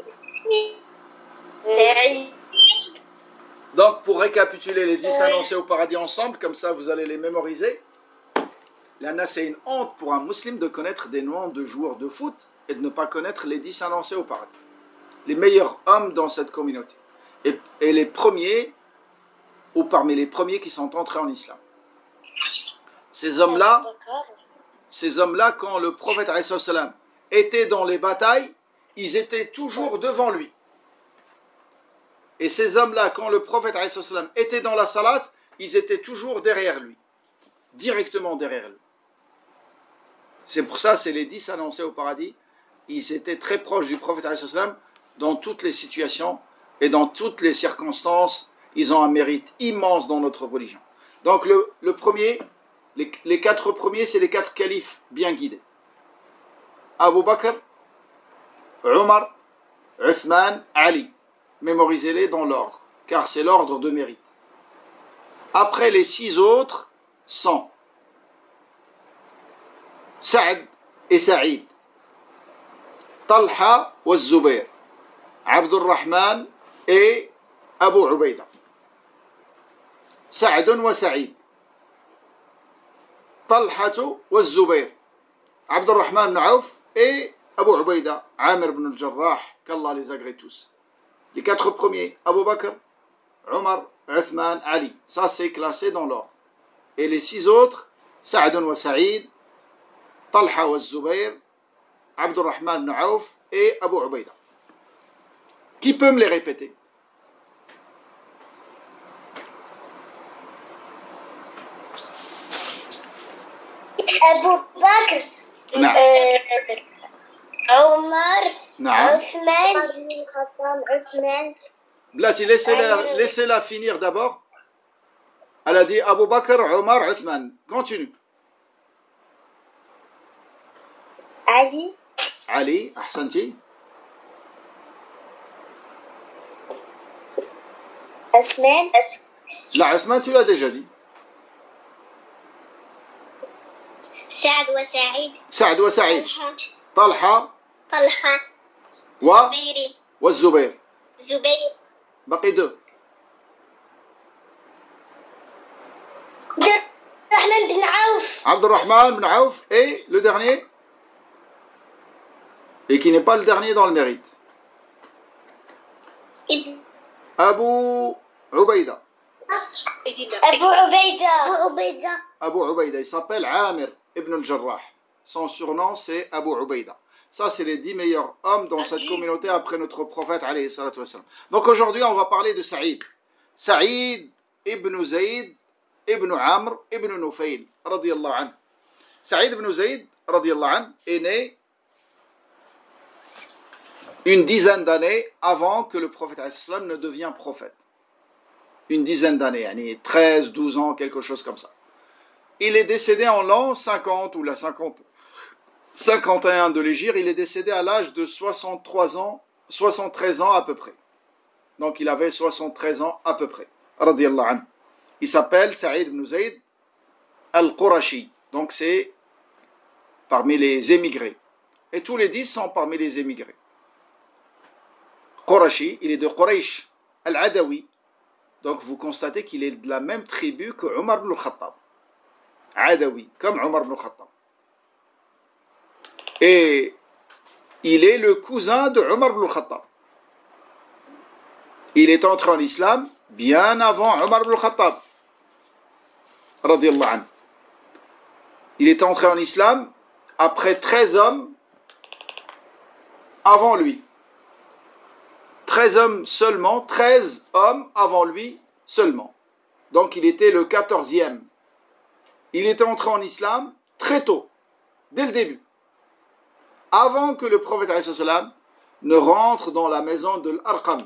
Donc, pour récapituler les 10 annoncés au paradis ensemble, comme ça vous allez les mémoriser. Là, c'est une honte pour un musulman de connaître des noms de joueurs de foot et de ne pas connaître les 10 annoncés au paradis. Les meilleurs hommes dans cette communauté. Et les premiers, ou parmi les premiers qui sont entrés en islam. Ces hommes-là, quand le prophète ﷺ était dans les batailles, ils étaient toujours devant lui. Et ces hommes-là, quand le prophète ﷺ était dans la salat, ils étaient toujours derrière lui. Directement derrière lui. C'est pour ça, c'est les 10 annoncés au paradis. Ils étaient très proches du prophète ﷺ dans toutes les situations et dans toutes les circonstances. Ils ont un mérite immense dans notre religion. Donc le premier, les 4 premiers, c'est les 4 califes bien guidés. Abu Bakr, Omar, Uthman, Ali. Mémorisez-les dans l'ordre, car c'est l'ordre de mérite. Après les 6 autres sont Saad et Saïd, Talha et Zubair, Abdurrahman et Abu Ubaida. Saad et Saïd, Talha et Zubair, Abdurrahman ibn Auf et Abu Ubaida, Amir ibn al-Jarrah, qu'Allah les agrée tous. Les 4 premiers, Abu Bakr, Omar, Uthman, Ali. Ça, c'est classé dans l'ordre. Et les 6 autres, Saad wa Saïd, Talha wa Zubair, Abdurrahman ibn Auf et Abu Ubaida. Qui peut me les répéter? Abu Bakr. Omar. Othman. Blati, laissez-la finir d'abord. Elle a dit Abu Bakr, Omar, Uthman. Continue. Ali. Ali, ahsanti. Othman. La Uthman, tu l'as déjà dit. Saad wa Saïd. Saad wa Saïd. Talha. والزبير. Zubayr. باقي 2. Abdurrahman bin Auf. Abdurrahman bin Auf et le dernier, et qui n'est pas le dernier dans le mérite, Abu Ubaida. Abu Ubaida, il s'appelle Amir ibn al-Jarrah. Son surnom c'est Abu Ubaida. Ça, c'est les 10 meilleurs hommes dans cette communauté après notre prophète alayhi salatu wassalam. Donc aujourd'hui, on va parler de Saïd. Saïd ibn Zayd ibn Amr ibn Nufayl radiyallahu anhu. Saïd ibn Zayd radiyallahu anhu est né une dizaine d'années avant que le prophète alayhi salatu wassalam ne devienne prophète. Une dizaine d'années, 13, 12 ans, quelque chose comme ça. Il est décédé en l'an 50 ou la 51 de l'Hégire, il est décédé à l'âge de 73 ans à peu près. Donc il avait 73 ans à peu près. Radiyallahu anhu. Il s'appelle Saïd ibn Zayd al-Qurashi. Donc c'est parmi les émigrés. Et tous les 10 sont parmi les émigrés. Qurashi, il est de Quraysh al-Adawi. Donc vous constatez qu'il est de la même tribu que Omar ibn al-Khattab. Adawi, comme Omar ibn al-Khattab. Et il est le cousin de Omar ibn al-Khattab. Il est entré en islam bien avant Omar ibn al-Khattab. Radiyallahu anhu. Il est entré en islam après 13 hommes avant lui. 13 hommes seulement, 13 hommes avant lui seulement. Donc il était le 14e il était entré en islam très tôt, dès le début, avant que le prophète ﷺ ne rentre dans la maison de l'Arqam.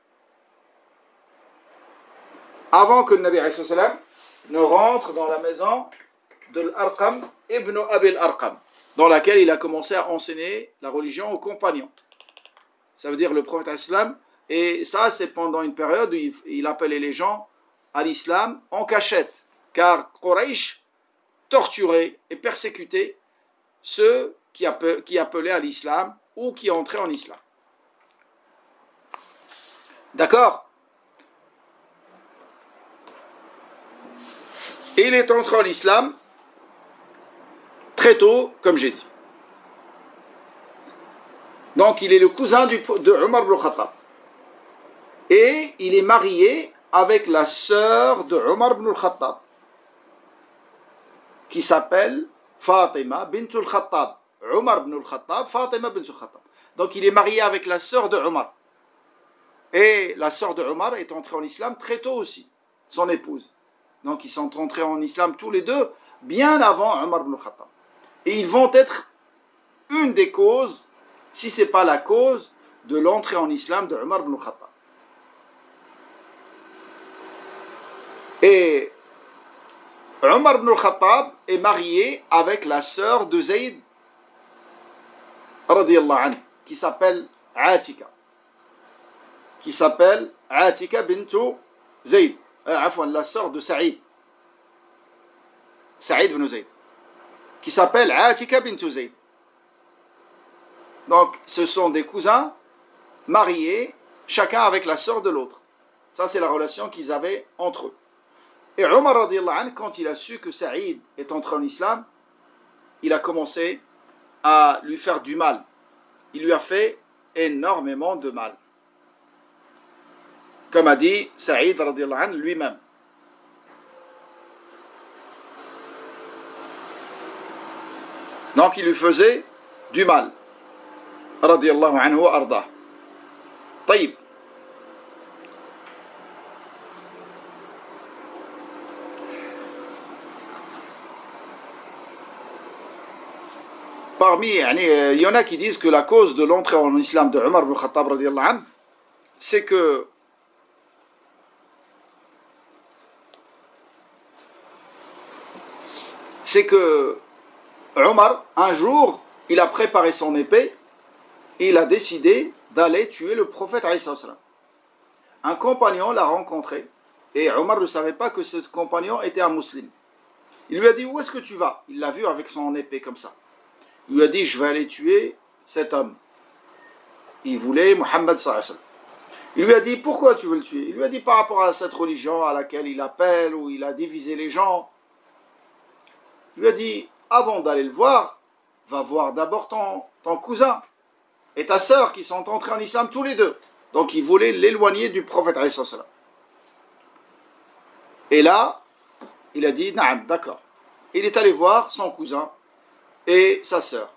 Avant que le Nabi ﷺ ne rentre dans la maison de l'Arqam ibn Abil Arqam, dans laquelle il a commencé à enseigner la religion aux compagnons. Ça veut dire le prophète ﷺ, et ça c'est pendant une période où il appelait les gens à l'islam en cachette, car Quraysh torturait et persécutait ceux qui appelaient à l'islam ou qui entraient en islam. D'accord? Et il est entré en islam très tôt, comme j'ai dit. Donc il est le cousin de Omar ibn Khattab. Et il est marié avec la sœur de Omar ibn Khattab, qui s'appelle Fatima bint al-Khattab. Omar ibn al-Khattab, Fatima bint al-Khattab. Donc il est marié avec la sœur de Omar. Et la sœur de Omar est entrée en islam très tôt aussi, son épouse. Donc ils sont entrés en islam tous les deux, bien avant Omar ibn al-Khattab. Et ils vont être une des causes, si ce n'est pas la cause, de l'entrée en islam de Omar ibn al-Khattab. Et Omar ibn al-Khattab est marié avec la sœur de Zayd, radiyallahu anhu, qui s'appelle Atika. Qui s'appelle Atika bintu Zayd. La sœur de Saïd. Saïd ibn Zayd. Qui s'appelle Atika bintu Zayd. Donc, ce sont des cousins mariés, chacun avec la sœur de l'autre. Ça, c'est la relation qu'ils avaient entre eux. Et Omar, radiyallahu anhu, quand il a su que Saïd est entré en islam, il a commencé à lui faire du mal. Il lui a fait énormément de mal. Comme a dit Saïd, radiyallahu anhu, lui-même. Donc, il lui faisait du mal. Radiyallahu anhu wa ardah. طيب. Parmi, il y en a qui disent que la cause de l'entrée en islam de Omar ibn Khattab radiyallahu anhu, c'est que Omar, un jour, il a préparé son épée et il a décidé d'aller tuer le prophète alayhi salam. Un compagnon l'a rencontré et Omar ne savait pas que ce compagnon était un musulman. Il lui a dit, où est-ce que tu vas? Il l'a vu avec son épée comme ça. Il lui a dit, je vais aller tuer cet homme. Il voulait Muhammad sallallahu alayhi wa sallam. Il lui a dit, pourquoi tu veux le tuer? Il lui a dit, par rapport à cette religion à laquelle il appelle, où il a divisé les gens. Il lui a dit, avant d'aller le voir, va voir d'abord ton cousin et ta sœur qui sont entrés en islam tous les deux. Donc il voulait l'éloigner du prophète alayhi salam. Et là, il a dit, naam, d'accord. Il est allé voir son cousin et sa sœur.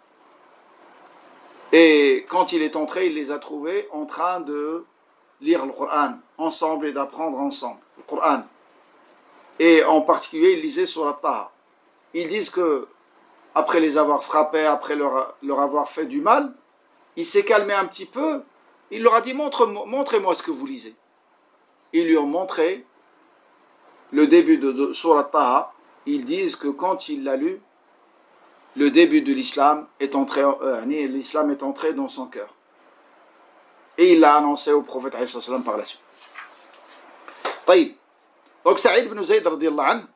Et quand il est entré, il les a trouvés en train de lire le Coran ensemble et d'apprendre ensemble le Coran. Et en particulier, ils lisaient Surat Taha. Ils disent que après les avoir frappés, après leur avoir fait du mal, il s'est calmé un petit peu. Il leur a dit, montrez-moi ce que vous lisez. Ils lui ont montré le début de Surat Taha. Ils disent que quand il l'a lu, le début de l'islam est entré dans son cœur. Et il l'a annoncé au prophète alayhi salam par la suite. طيب. Donc Saïd ibn Zayd radiyallahu anhu,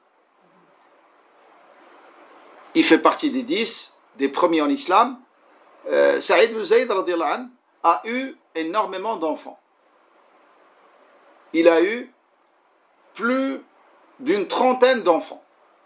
il fait partie des 10, des premiers en islam. Saïd ibn Zayd radiyallahu anhu a eu énormément d'enfants. Il a eu plus d'une trentaine d'enfants.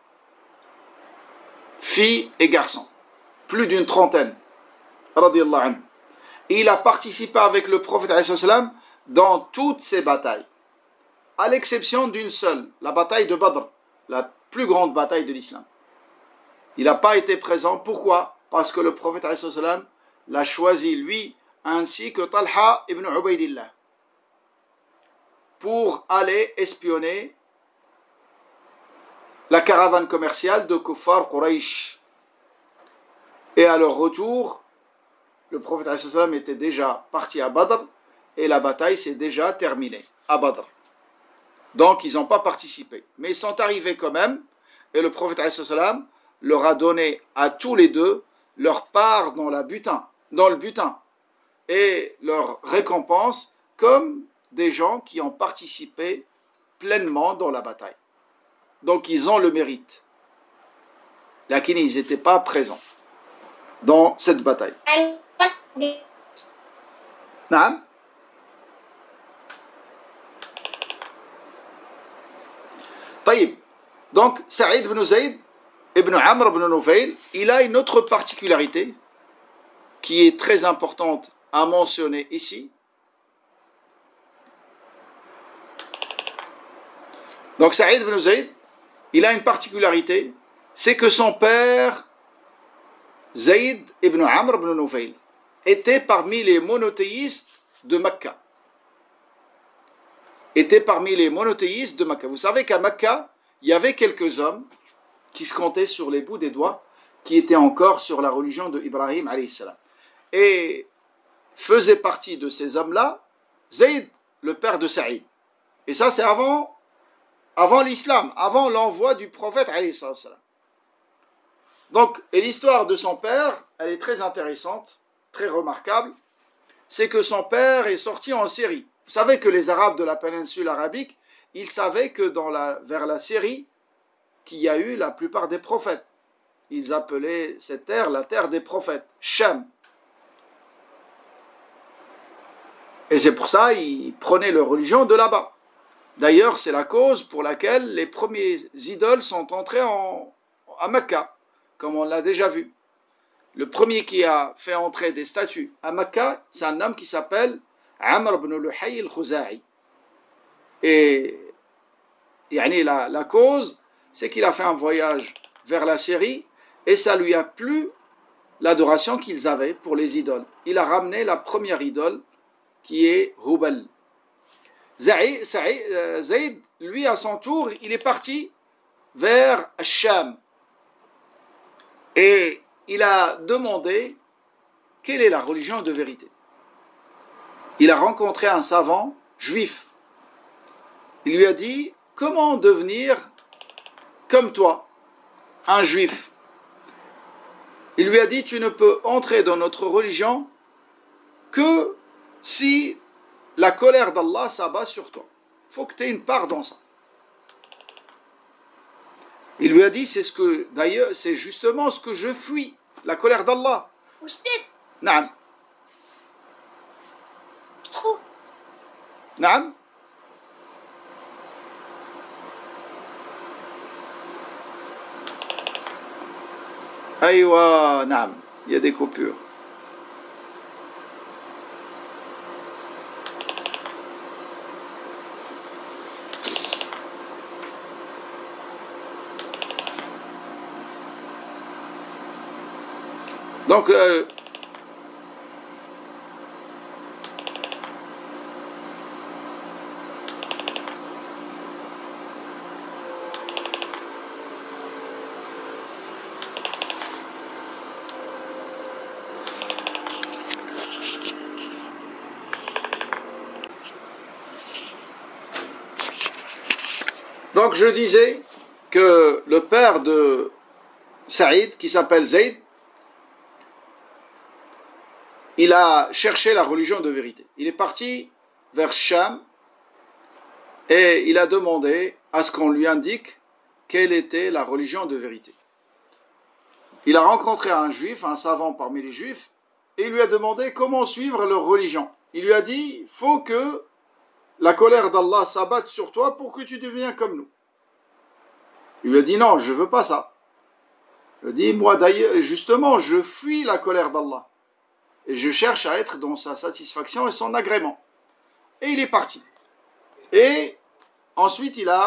Filles et garçons. Plus d'une trentaine. Radiyallahu anhu. Et il a participé avec le prophète alayhi salam dans toutes ces batailles. À l'exception d'une seule, la bataille de Badr, la plus grande bataille de l'islam. Il n'a pas été présent. Pourquoi? Parce que le prophète alayhi salam l'a choisi, lui, ainsi que Talha ibn Ubaydillah, pour aller espionner la caravane commerciale de Kuffar Quraysh. Et à leur retour, le prophète ﷺ était déjà parti à Badr et la bataille s'est déjà terminée à Badr. Donc ils n'ont pas participé. Mais ils sont arrivés quand même et le prophète ﷺ leur a donné à tous les deux leur part dans le butin et leur récompense comme des gens qui ont participé pleinement dans la bataille. Donc ils ont le mérite. Lakin ils n'étaient pas présents dans cette bataille. Naam. طيب. Donc Saïd ibn Zayd ibn Amr ibn Nufayl, il a une autre particularité qui est très importante à mentionner ici. Donc Saïd ibn Zayd, il a une particularité, c'est que son père, Zayd ibn Amr ibn Nufayl, était parmi les monothéistes de Mecca. Vous savez qu'à Mecca, il y avait quelques hommes qui se comptaient sur les bouts des doigts, qui étaient encore sur la religion de Ibrahim alayhi salam. Et faisait partie de ces hommes-là, Zayd, le père de Saïd. Et ça, c'est avant l'islam, avant l'envoi du prophète alayhi salam. Donc, et l'histoire de son père, elle est très intéressante, très remarquable. C'est que son père est sorti en Syrie. Vous savez que les Arabes de la péninsule arabique, ils savaient que vers la Syrie, qu'il y a eu la plupart des prophètes. Ils appelaient cette terre la terre des prophètes, Sham. Et c'est pour ça qu'ils prenaient leur religion de là-bas. D'ailleurs, c'est la cause pour laquelle les premiers idoles sont entrés à Mecca, comme on l'a déjà vu. Le premier qui a fait entrer des statues à Mecca, c'est un homme qui s'appelle Amr ibn Luhay al-Khuza'i. Et la cause, c'est qu'il a fait un voyage vers la Syrie et ça lui a plu l'adoration qu'ils avaient pour les idoles. Il a ramené la première idole qui est Hubal. Zayd, lui, à son tour, il est parti vers Sham. Et il a demandé quelle est la religion de vérité. Il a rencontré un savant juif. Il lui a dit, comment devenir comme toi, un juif? Il lui a dit, tu ne peux entrer dans notre religion que si la colère d'Allah s'abat sur toi. Il faut que tu aies une part dans ça. Il lui a dit, d'ailleurs, c'est justement ce que je fuis, la colère d'Allah. Naam. Trop. Naam. Aïwa, naam. Il y a des coupures. Donc, je disais que le père de Saïd, qui s'appelle Zayd, il a cherché la religion de vérité. Il est parti vers Sham et il a demandé à ce qu'on lui indique quelle était la religion de vérité. Il a rencontré un juif, un savant parmi les juifs, et il lui a demandé comment suivre leur religion. Il lui a dit, il faut que la colère d'Allah s'abatte sur toi pour que tu deviennes comme nous. Il lui a dit, non, je ne veux pas ça. Il a dit, moi d'ailleurs, justement, je fuis la colère d'Allah. Et je cherche à être dans sa satisfaction et son agrément. Et il est parti. Et ensuite, il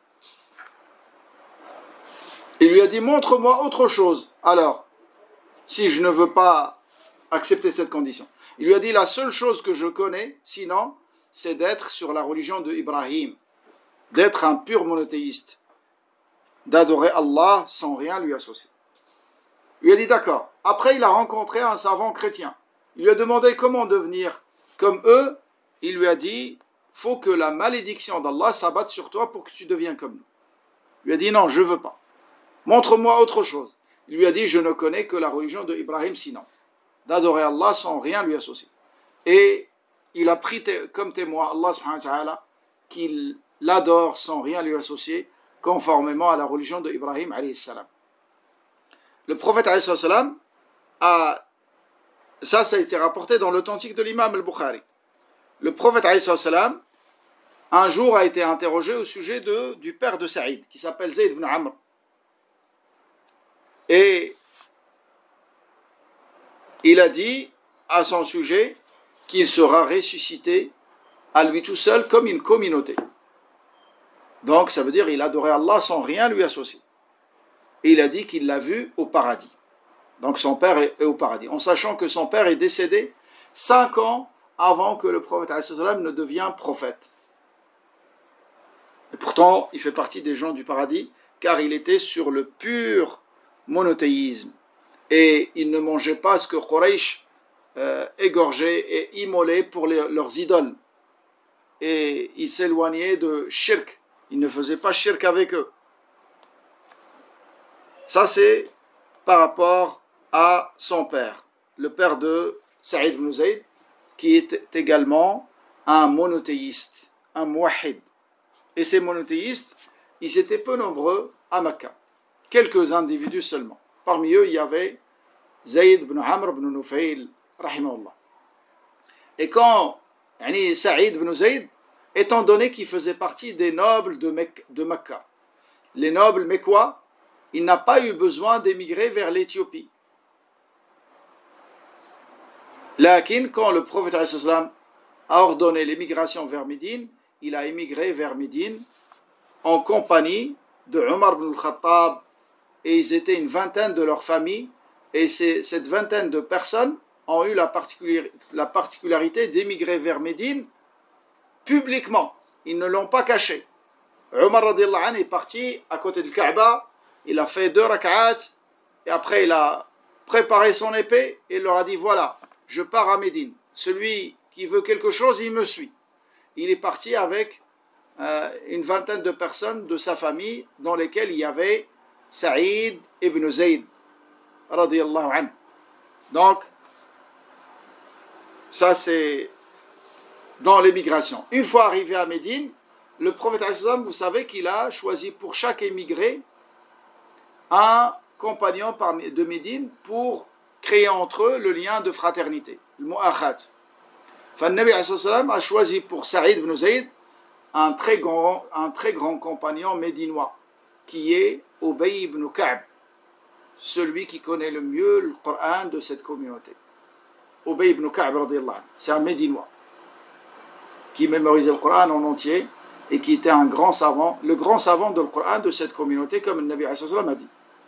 lui a dit, montre-moi autre chose. Alors, si je ne veux pas accepter cette condition. Il lui a dit, la seule chose que je connais, sinon, c'est d'être sur la religion de Ibrahim. D'être un pur monothéiste. d'adorer Allah sans rien lui associer. Il lui a dit d'accord. Après, il a rencontré un savant chrétien. Il lui a demandé comment devenir comme eux. Il lui a dit, faut que la malédiction d'Allah s'abatte sur toi pour que tu deviennes comme nous. Il lui a dit non, je veux pas. Montre-moi autre chose. Il lui a dit, je ne connais que la religion de Ibrahim sinon, d'adorer Allah sans rien lui associer. Et il a pris comme témoin Allah subhanahu wa ta'ala qu'il l'adore sans rien lui associer, conformément à la religion de Ibrahim alayhi salam. Le prophète alayhi salam ça a été rapporté dans l'authentique de l'imam al-Bukhari. Le prophète alayhi salam un jour a été interrogé au sujet du père de Saïd, qui s'appelle Zayd ibn Amr. Et il a dit à son sujet qu'il sera ressuscité à lui tout seul comme une communauté. Donc ça veut dire qu'il adorait Allah sans rien lui associer. Et il a dit qu'il l'a vu au paradis. Donc son père est au paradis, en sachant que son père est décédé 5 ans avant que le prophète ne devienne prophète. Et pourtant, il fait partie des gens du paradis, car il était sur le pur monothéisme. Et il ne mangeait pas ce que Quraysh égorgeait et immolait pour leurs idoles. Et il s'éloignait de shirk. Il ne faisait pas shirk avec eux. Ça, c'est par rapport à son père, le père de Saïd ibn Zayd, qui est également un monothéiste, un muwahhid. Et ces monothéistes, ils étaient peu nombreux à Mecca. Quelques individus seulement. Parmi eux, il y avait Zayd ibn Amr ibn Nufayl, rahimahullah. Et quand Saïd ibn Zayd, étant donné qu'il faisait partie des nobles de Mecca, les nobles mécois, il n'a pas eu besoin d'émigrer vers l'Éthiopie. Lakin, quand le prophète a ordonné l'émigration vers Médine, il a émigré vers Médine en compagnie de Omar ibn al-Khattab, et ils étaient une vingtaine de leur famille, et cette vingtaine de personnes ont eu la particularité d'émigrer vers Médine publiquement. Ils ne l'ont pas caché. Omar radiallahu anhu est parti à côté de Kaaba, il a fait 2 rak'at, et après il a préparé son épée, et il leur a dit voilà, je pars à Médine. Celui qui veut quelque chose, il me suit. Il est parti avec une vingtaine de personnes de sa famille, dans lesquelles il y avait Saïd ibn Zayd, radiyallahu anhu. Donc, ça c'est dans l'émigration. Une fois arrivé à Médine, le prophète, vous savez qu'il a choisi pour chaque émigré un compagnon de Médine pour créer entre eux le lien de fraternité, le mu'akhat. Le Nabi a choisi pour Saïd ibn Zayd un très grand compagnon médinois, qui est Ubay ibn Ka'b, celui qui connaît le mieux le Coran de cette communauté. Ubay ibn Ka'b, c'est un médinois qui mémorisait le Coran en entier et qui était un grand savant, le grand savant de le Coran de cette communauté, comme le Nabi a dit.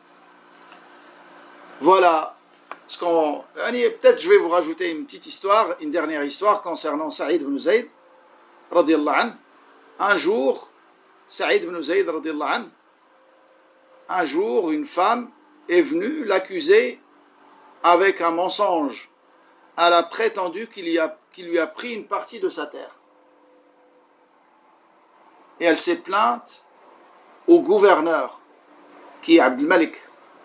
Voilà ce qu'on... Peut-être je vais vous rajouter une petite histoire, une dernière histoire concernant Saïd ibn Zayd, radiyallahu anhu. Un jour, Saïd ibn Zayd, radiyallahu anhu, un jour, une femme est venue l'accuser avec un mensonge. Elle a prétendu qu'il lui a pris une partie de sa terre. Et elle s'est plainte au gouverneur, qui est Abdel Malik.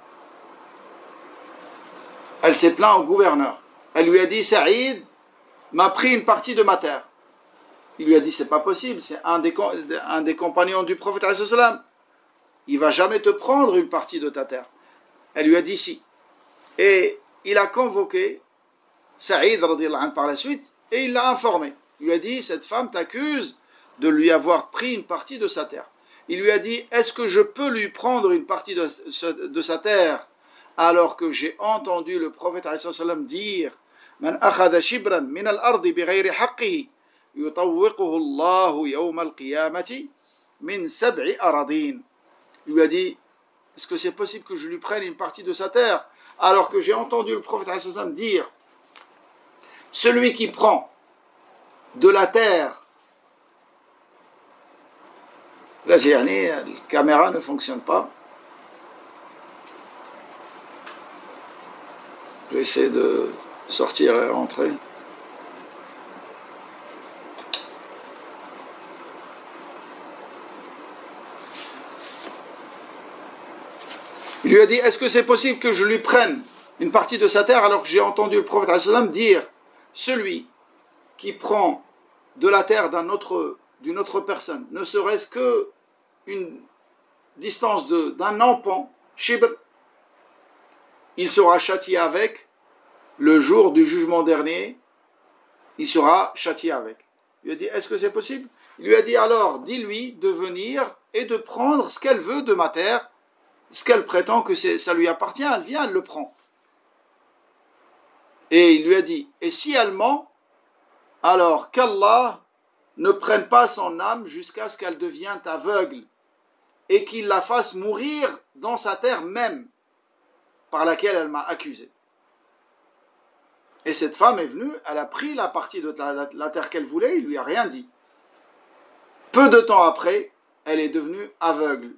Elle s'est plainte au gouverneur. Elle lui a dit, Saïd m'a pris une partie de ma terre. Il lui a dit, c'est pas possible, c'est un des compagnons du prophète, il va jamais te prendre une partie de ta terre. Elle lui a dit si. Et il a convoqué Saïd par la suite, et il l'a informé. Il lui a dit, cette femme t'accuse de lui avoir pris une partie de sa terre. Il lui a dit, est-ce que je peux lui prendre une partie de sa terre, alors que j'ai entendu le prophète dire, Man akhada shibran min al-ardi bighayri haqqihi yutawwiquhu Allahu yawm al-qiyamati min sab'i aradin. Il lui a dit, est-ce que c'est possible que je lui prenne une partie de sa terre, alors que j'ai entendu le prophète dire, celui qui prend de la terre, là la caméra ne fonctionne pas, vais essayer de sortir et rentrer. Il lui a dit, est-ce que c'est possible que je lui prenne une partie de sa terre, alors que j'ai entendu le prophète dire, celui qui prend de la terre d'une autre personne, ne serait-ce que une distance d'un empan, shibr, il sera châtié avec, le jour du jugement dernier, il sera châtié avec. Il lui a dit, est-ce que c'est possible? Il lui a dit, alors, dis-lui de venir et de prendre ce qu'elle veut de ma terre, ce qu'elle prétend que ça lui appartient, elle vient, elle le prend. Et il lui a dit, et si elle ment, alors qu'Allah ne prenne pas son âme jusqu'à ce qu'elle devienne aveugle et qu'il la fasse mourir dans sa terre même par laquelle elle m'a accusé. Et cette femme est venue, elle a pris la partie de la terre qu'elle voulait, il lui a rien dit. Peu de temps après, elle est devenue aveugle.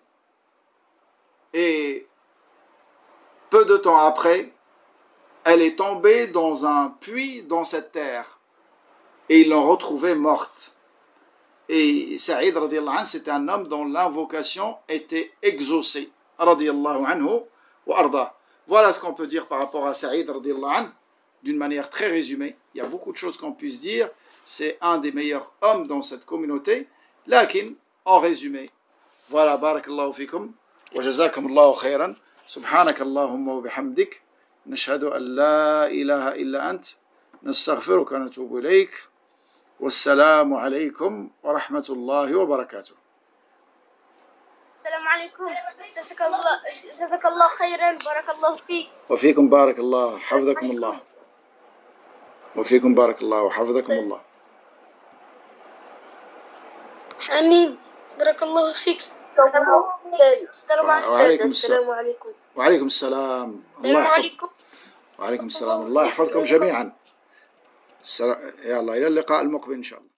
Et peu de temps après, elle est tombée dans un puits dans cette terre. Et ils l'ont retrouvée morte. Et Saïd, radiallahu anhu, c'était un homme dont l'invocation était exaucée. Radiallahu anhu wa arda. Voilà ce qu'on peut dire par rapport à Saïd, radiallahu anhu, d'une manière très résumée. Il y a beaucoup de choses qu'on puisse dire. C'est un des meilleurs hommes dans cette communauté. Lakin, en résumé, voilà, barakallahu fikum, wa jazakumullahu khairan, subhanakallahumma wa bihamdik, nashhadu an la ilaha illa ant, nastaghfiruka wa natubu ilayk, wassalamu alaykum wa rahmatullahi wa barakatuh. السلام عليكم. جزاك الله خيرا. بارك الله فيك. وفيكم بارك الله حفظكم الله. وفيكم بارك الله وحفظكم الله. آمين. بارك الله فيك. السلام عليكم. وعليكم السلام. الله يحفظكم. وعليكم السلام. الله يحفظكم جميعا. يلا إلى اللقاء المقبل إن شاء الله.